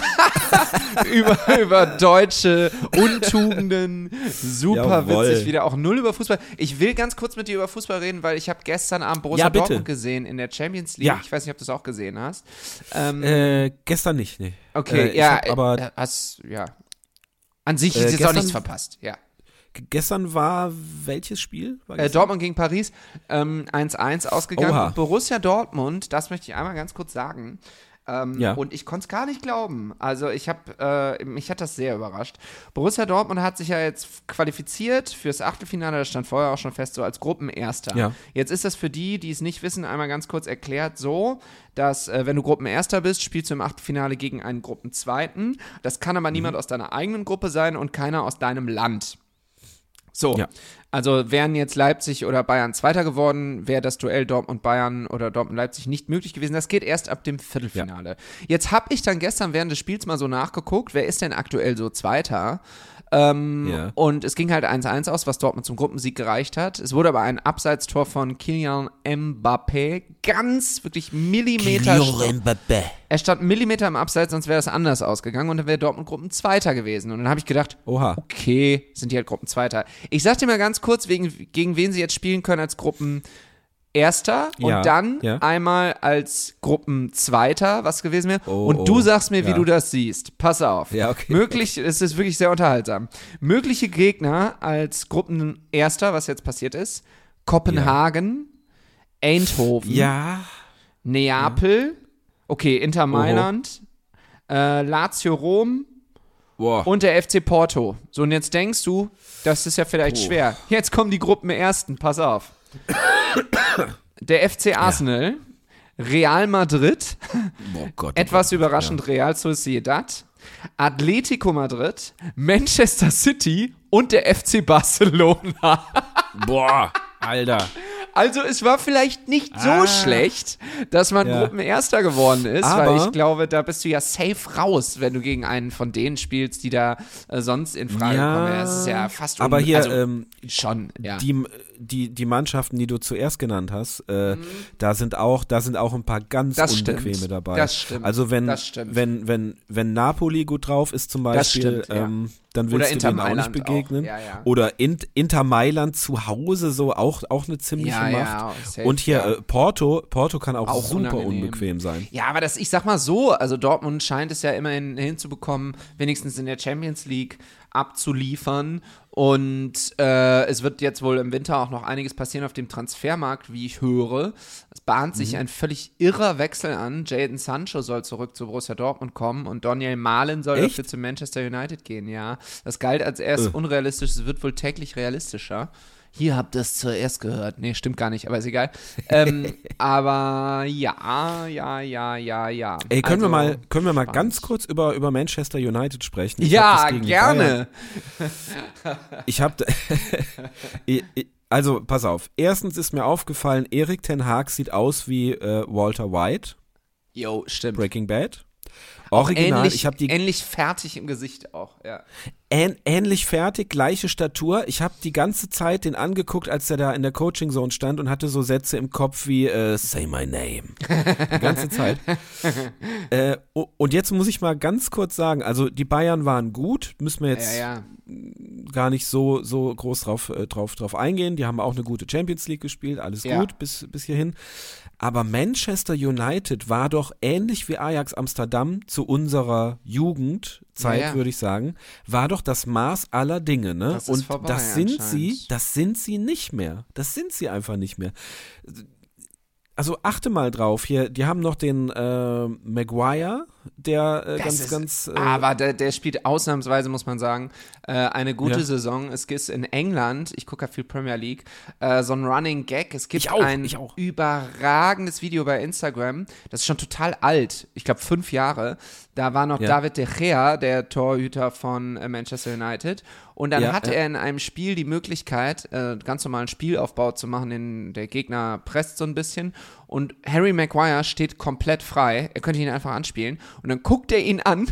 über, über deutsche Untugenden, super Jawohl. witzig wieder, auch null über Fußball. Ich will ganz kurz mit dir über Fußball reden, weil ich habe gestern Abend Borussia Ja, bitte. Dortmund gesehen in der Champions League. Ja. Ich weiß nicht, ob du es auch gesehen hast. Ähm, Äh, gestern nicht, nee. okay, äh, ich ja, hab aber äh, hast, ja. An sich Äh, ist jetzt auch gestern- nichts verpasst, ja. gestern war welches Spiel? War Äh, gestern? Dortmund gegen Paris, ähm, eins eins ausgegangen. Oha. Und Borussia Dortmund, das möchte ich einmal ganz kurz sagen. Ähm, Ja. Und ich konnte es gar nicht glauben. Also ich habe, äh, mich hat das sehr überrascht. Borussia Dortmund hat sich ja jetzt qualifiziert fürs Achtelfinale, das stand vorher auch schon fest, so als Gruppenerster. Ja. Jetzt ist das für die, die es nicht wissen, einmal ganz kurz erklärt so, dass äh, wenn du Gruppenerster bist, spielst du im Achtelfinale gegen einen Gruppenzweiten. Das kann aber niemand aus deiner eigenen Gruppe sein und keiner aus deinem Land. So, Ja. also wären jetzt Leipzig oder Bayern Zweiter geworden, wäre das Duell Dortmund-Bayern oder Dortmund-Leipzig nicht möglich gewesen. Das geht erst ab dem Viertelfinale. Jetzt habe ich dann gestern während des Spiels mal so nachgeguckt, wer ist denn aktuell so Zweiter? Ähm, Ja. Und es ging halt eins eins aus, was Dortmund zum Gruppensieg gereicht hat. Es wurde aber ein Abseitstor von Kylian Mbappé, ganz wirklich Millimeter. Kylian Mbappé. Er stand einen Millimeter im Abseits, sonst wäre das anders ausgegangen und dann wäre Dortmund Gruppenzweiter gewesen. Und dann habe ich gedacht, Oha. okay, sind die halt Gruppenzweiter. Ich sag dir mal ganz kurz, wegen, gegen wen sie jetzt spielen können als Gruppenerster und Ja, dann ja. einmal als Gruppenzweiter, was gewesen wäre. Oh, und du oh, sagst mir, wie ja. du das siehst. Pass auf. Ja, okay. Möglich, es ist wirklich sehr unterhaltsam. Mögliche Gegner als Gruppenerster, was jetzt passiert ist, Kopenhagen, Eindhoven, Ja. Neapel, okay, Inter Mailand, äh, Lazio Rom Boah. und der F C Porto. So, und jetzt denkst du, das ist ja vielleicht Oh. schwer. Jetzt kommen die Gruppenersten, pass auf. Der F C Arsenal, Real Madrid, Oh Gott. etwas überraschend Real Sociedad, Atletico Madrid, Manchester City und der F C Barcelona. Boah, Alter. Also es war vielleicht nicht so Ah. schlecht, dass man Ja. Gruppenerster geworden ist, Aber- weil ich glaube, da bist du ja safe raus, wenn du gegen einen von denen spielst, die da äh, sonst in Frage Ja, kommen. Das ist ja fast un- aber hier, also, ähm, schon, ja. Die, die, die Mannschaften, die du zuerst genannt hast, äh, da sind auch, da sind auch ein paar ganz Das unbequeme stimmt. dabei. Das stimmt. Also wenn, Das stimmt. wenn, wenn, wenn Napoli gut drauf ist zum Beispiel, stimmt, ja. ähm, dann Oder willst du Inter denen auch nicht Mailand begegnen. auch, ja, ja. Oder in, Inter Mailand zu Hause so auch, auch eine ziemliche Ja, Macht. ja, safe, Und hier ja. äh, Porto, Porto kann auch, Auch super unangenehm. unbequem sein. Ja, aber das, ich sag mal so, also Dortmund scheint es ja immerhin hinzubekommen, wenigstens in der Champions League abzuliefern. Und äh, es wird jetzt wohl im Winter auch noch einiges passieren auf dem Transfermarkt, wie ich höre. Es bahnt sich ein völlig irrer Wechsel an. Jadon Sancho soll zurück zu Borussia Dortmund kommen und Daniel Mahlen soll Echt? dafür zu Manchester United gehen, ja. Das galt als erst Äh. unrealistisch, es wird wohl täglich realistischer. Hier habt ihr es zuerst gehört. Nee, stimmt gar nicht, aber ist egal. ähm, aber ja, ja, ja, ja, ja. Ey, können wir Also, mal, können wir mal spannend. ganz kurz über, über Manchester United sprechen? Ich hab Ja, das gegen gerne. Bayern- Ich habe, also pass auf. Erstens ist mir aufgefallen, Erik ten Hag sieht aus wie äh, Walter White, Jo, stimmt. Breaking Bad. Original. Ähnlich, ich habe die ähnlich fertig im Gesicht auch, ja. ähn, ähnlich fertig, gleiche Statur. Ich habe die ganze Zeit den angeguckt, als er da in der Coaching Zone stand und hatte so Sätze im Kopf wie äh, Say my name. Die ganze Zeit. äh, o- und jetzt muss ich mal ganz kurz sagen, also die Bayern waren gut, müssen wir jetzt Ja, ja. gar nicht so, so groß drauf, äh, drauf, drauf eingehen. Die haben auch eine gute Champions League gespielt, alles Ja. gut bis, bis hierhin. Aber Manchester United war doch ähnlich wie Ajax Amsterdam zu unserer Jugendzeit, Ja, ja. würde ich sagen, war doch das Maß aller Dinge, ne? Das ist Und vorbei das sind sie, anscheinend. das sind sie nicht mehr. Das sind sie einfach nicht mehr. Also achte mal drauf, hier, die haben noch den äh, Maguire, der äh, Das ganz, ist, ganz äh, aber der, der spielt ausnahmsweise, muss man sagen, äh, eine gute Ja. Saison. Es gibt in England, ich gucke ja viel Premier League, äh, so ein Running Gag. Es gibt Ich auch, ein ich auch. überragendes Video bei Instagram. Das ist schon total alt. Ich glaube fünf Jahre. Da war noch Ja. David De Gea, der Torhüter von äh, Manchester United. Und dann Ja, hat ja. er in einem Spiel die Möglichkeit, äh, ganz normalen Spielaufbau zu machen, den der Gegner presst so ein bisschen. Und Harry Maguire steht komplett frei. Er könnte ihn einfach anspielen. Und dann guckt er ihn an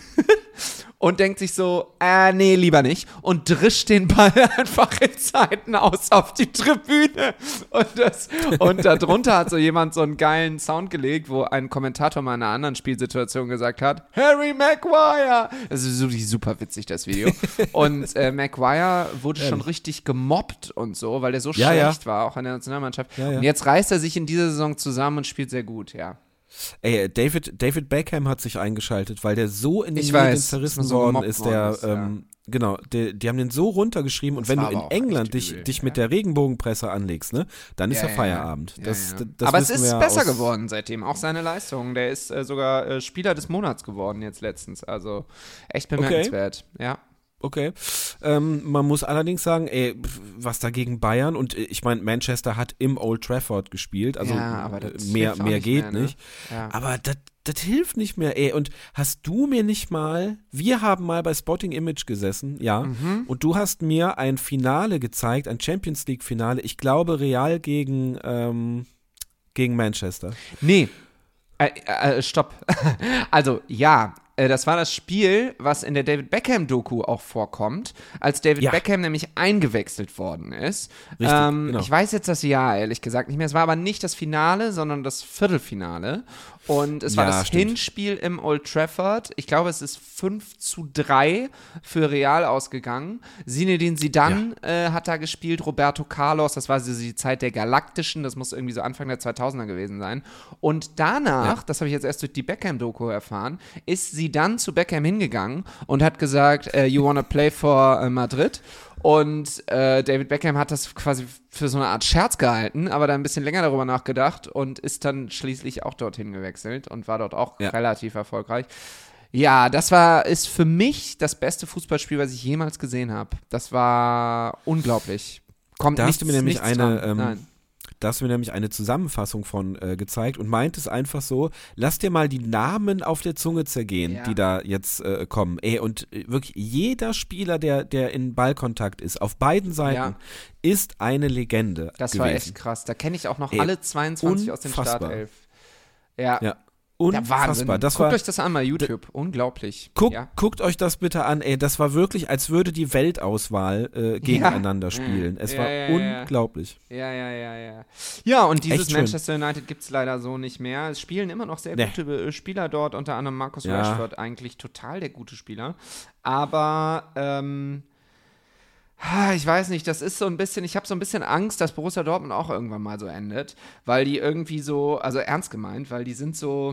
und denkt sich so, äh, nee, lieber nicht. Und drischt den Ball einfach in Zeiten aus auf die Tribüne. Und, das, und darunter hat so jemand so einen geilen Sound gelegt, wo ein Kommentator mal in einer anderen Spielsituation gesagt hat, Harry Maguire. Das ist wirklich super witzig, das Video. Und äh, Maguire wurde schon richtig gemobbt und so, weil der so Ja, ja. schlecht war, auch in der Nationalmannschaft. Ja, ja. Und jetzt reißt er sich in dieser Saison zusammen und spielt sehr gut, ja. Ey, David, David Beckham hat sich eingeschaltet, weil der so in den Ich Medien weiß, zerrissen dass man so worden gemobbt ist. Der, worden ist, ja. ähm, genau, der, die haben den so runtergeschrieben und Das wenn du war in aber auch England echt dich, übel, dich ja. mit der Regenbogenpresse anlegst, ne, dann ist Ja, ja, ja, Feierabend. ja. Das, Ja, das, ja. das Aber es wissen ist wir besser aus, geworden seitdem, auch seine Leistung. Der ist äh, sogar äh, Spieler des Monats geworden jetzt letztens. Also echt bemerkenswert, ja. Okay. Ähm, man muss allerdings sagen, ey, pf, was da gegen Bayern und äh, ich meine, Manchester hat im Old Trafford gespielt, also Ja, aber das äh, mehr, hilft auch mehr nicht geht mehr, ne? nicht. Ja. Aber das das hilft nicht mehr, ey. Und hast du mir nicht mal, wir haben mal bei Spotting Image gesessen, ja, Mhm. und du hast mir ein Finale gezeigt, ein Champions League Finale, ich glaube Real gegen, ähm, gegen Manchester. Nee. Äh, äh, stopp. Also, ja, äh, das war das Spiel, was in der David Beckham-Doku auch vorkommt, als David Ja. Beckham nämlich eingewechselt worden ist. Richtig, ähm, genau. Ich weiß jetzt das Jahr, ehrlich gesagt, nicht mehr. Es war aber nicht das Finale, sondern das Viertelfinale. Und es war Ja, das stimmt. Hinspiel im Old Trafford. Ich glaube, es ist fünf zu drei für Real ausgegangen. Zinedine Zidane äh, hat da gespielt, Roberto Carlos, das war so die Zeit der Galaktischen, das muss irgendwie so Anfang der zweitausender gewesen sein. Und danach, Ja. das habe ich jetzt erst durch die Beckham-Doku erfahren, ist Zidane zu Beckham hingegangen und hat gesagt, äh, you wanna play for äh, Madrid? Und äh, David Beckham hat das quasi für so eine Art Scherz gehalten, aber dann ein bisschen länger darüber nachgedacht und ist dann schließlich auch dorthin gewechselt und war dort auch Ja. relativ erfolgreich. Ja, das war, ist für mich das beste Fußballspiel, was ich jemals gesehen habe. Das war unglaublich. Kommt Da nichts, hast du mir nämlich nichts eine, dran. ähm, Nein. da hast du mir nämlich eine Zusammenfassung von äh, gezeigt und meintest einfach so, lass dir mal die Namen auf der Zunge zergehen, Ja. die da jetzt äh, kommen. Ey, und äh, wirklich jeder Spieler, der, der in Ballkontakt ist, auf beiden Seiten, Ja. ist eine Legende Das gewesen. war echt krass. Da kenne ich auch noch Ey, alle zweiundzwanzig aus den unfassbar. Startelf. Ja. Ja, Ja, unfassbar. Wahnsinn. Das Guckt war, euch das an bei YouTube. Unglaublich. Guck, ja. Guckt euch das bitte an, ey, das war wirklich, als würde die Weltauswahl äh, gegeneinander spielen. Es Ja, war ja, ja. unglaublich. Ja, ja, ja, ja. Ja, und dieses Echt schön. Manchester United gibt es leider so nicht mehr. Es spielen immer noch sehr Nee. gute äh, Spieler dort, unter anderem Marcus Ja. Rashford, eigentlich total der gute Spieler. Aber, ähm, ah, ich weiß nicht, das ist so ein bisschen, ich habe so ein bisschen Angst, dass Borussia Dortmund auch irgendwann mal so endet, weil die irgendwie so, also ernst gemeint, weil die sind so,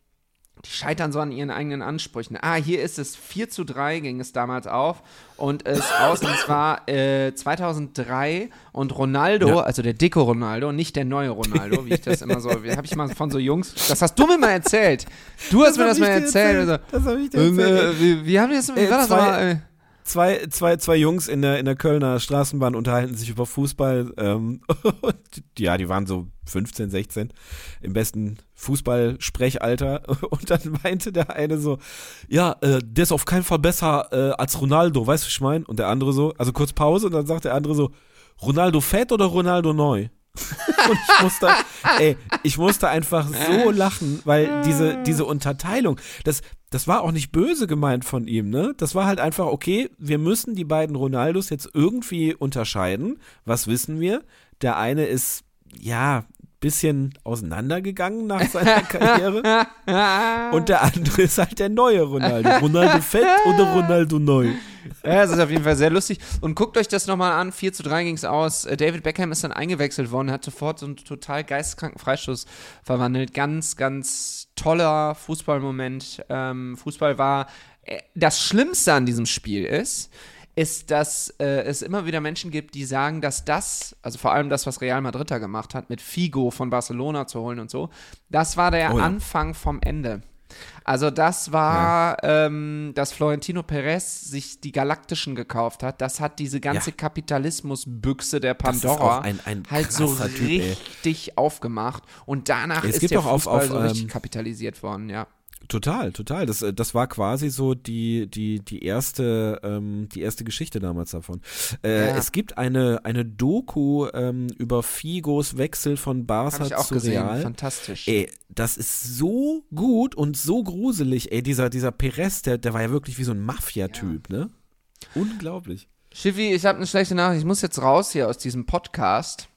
die scheitern so an ihren eigenen Ansprüchen. Ah, hier ist es vier zu drei ging es damals auf und es aus, und zwar äh, zweitausenddrei und Ronaldo, Ja. also der dicke Ronaldo, nicht der neue Ronaldo, wie ich das immer so, wie habe ich mal von so Jungs, das hast du mir mal erzählt. Du hast mir hab das mal ich dir erzählt. erzählt. Also, Das hab ich dir ähm, erzählt. äh, wie, wie haben die das, wie Ey, war das zwei- mal? Äh, Zwei, zwei, zwei Jungs in der, in der Kölner Straßenbahn unterhalten sich über Fußball. Ähm, und ja, die waren so fünfzehn, sechzehn im besten Fußballsprechalter. Und dann meinte der eine so, ja, äh, der ist auf keinen Fall besser äh, als Ronaldo, weißt du, was ich meine? Und der andere so, also kurz Pause und dann sagt der andere so, Ronaldo fett oder Ronaldo neu? Und ich musste, ey, ich musste einfach so lachen, weil diese, diese Unterteilung, das, das war auch nicht böse gemeint von ihm, ne? Das war halt einfach, okay, wir müssen die beiden Ronaldos jetzt irgendwie unterscheiden. Was wissen wir? Der eine ist, ja, bisschen auseinandergegangen nach seiner Karriere und der andere ist halt der neue Ronaldo. Ronaldo fett oder Ronaldo neu? Ja, es ist auf jeden Fall sehr lustig. Und guckt euch das nochmal an. vier zu drei ging es aus. Äh, David Beckham ist dann eingewechselt worden, hat sofort so einen total geisteskranken Freistoß verwandelt. Ganz, ganz toller Fußballmoment. Ähm, Fußball war. Äh, das Schlimmste an diesem Spiel ist, ist, dass äh, es immer wieder Menschen gibt, die sagen, dass das, also vor allem das, was Real Madrid da gemacht hat, mit Figo von Barcelona zu holen und so, das war der Oh ja. Anfang vom Ende. Also das war, ähm, dass Florentino Perez sich die Galaktischen gekauft hat. Das hat diese ganze Ja. Kapitalismusbüchse der Das ist Pandora auch ein- ein halt so krasser Typ, ey. richtig aufgemacht. Und danach Es ist gibt der doch auf- Fußball auf, so richtig ähm, kapitalisiert worden, ja. Total, total. Das, äh, das war quasi so die, die, die, erste, ähm, die erste Geschichte damals davon. Äh, Ja. Es gibt eine, eine Doku ähm, über Figos Wechsel von Habe Barca ich auch zu gesehen, Real. fantastisch. Ey, das ist so gut und so gruselig. Ey, dieser, dieser Perez, der, der war ja wirklich wie so ein Mafia-Typ, ne? Unglaublich. Schiffi, ich habe eine schlechte Nachricht. Ich muss jetzt raus hier aus diesem Podcast.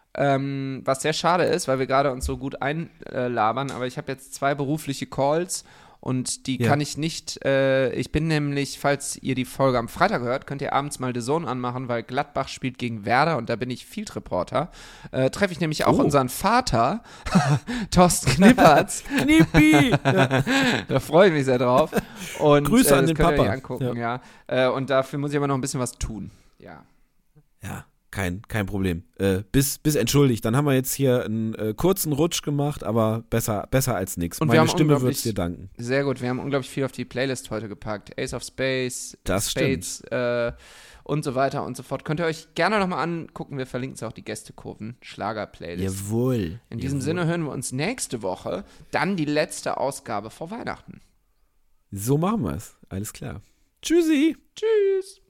Ähm, was sehr schade ist, weil wir gerade uns so gut einlabern, aber ich habe jetzt zwei berufliche Calls und die Ja. kann ich nicht, äh, ich bin nämlich, falls ihr die Folge am Freitag hört, könnt ihr abends mal The Zone anmachen, weil Gladbach spielt gegen Werder und da bin ich Field Reporter. Äh, treffe ich nämlich auch Oh. unseren Vater, Thorsten Knippertz. Knippi! Ja. Da freue ich mich sehr drauf. Und, Grüße äh, an das den könnt ihr Papa. euch angucken, ja. Äh, und dafür muss ich aber noch ein bisschen was tun. Ja. Ja, kein, kein Problem. Äh, bis, bis entschuldigt. Dann haben wir jetzt hier einen äh, kurzen Rutsch gemacht, aber besser, besser als nichts. Und wir Meine haben Stimme unglaublich- wird's dir danken. Sehr gut, wir haben unglaublich viel auf die Playlist heute gepackt. Ace of Space, Das Spades äh, und so weiter und so fort. Könnt ihr euch gerne nochmal angucken. Wir verlinken es auch, die Gästekurven, Schlager-Playlist. Jawohl. In diesem Jawohl. Sinne hören wir uns nächste Woche, dann die letzte Ausgabe vor Weihnachten. So machen wir es. Alles klar. Tschüssi. Tschüss.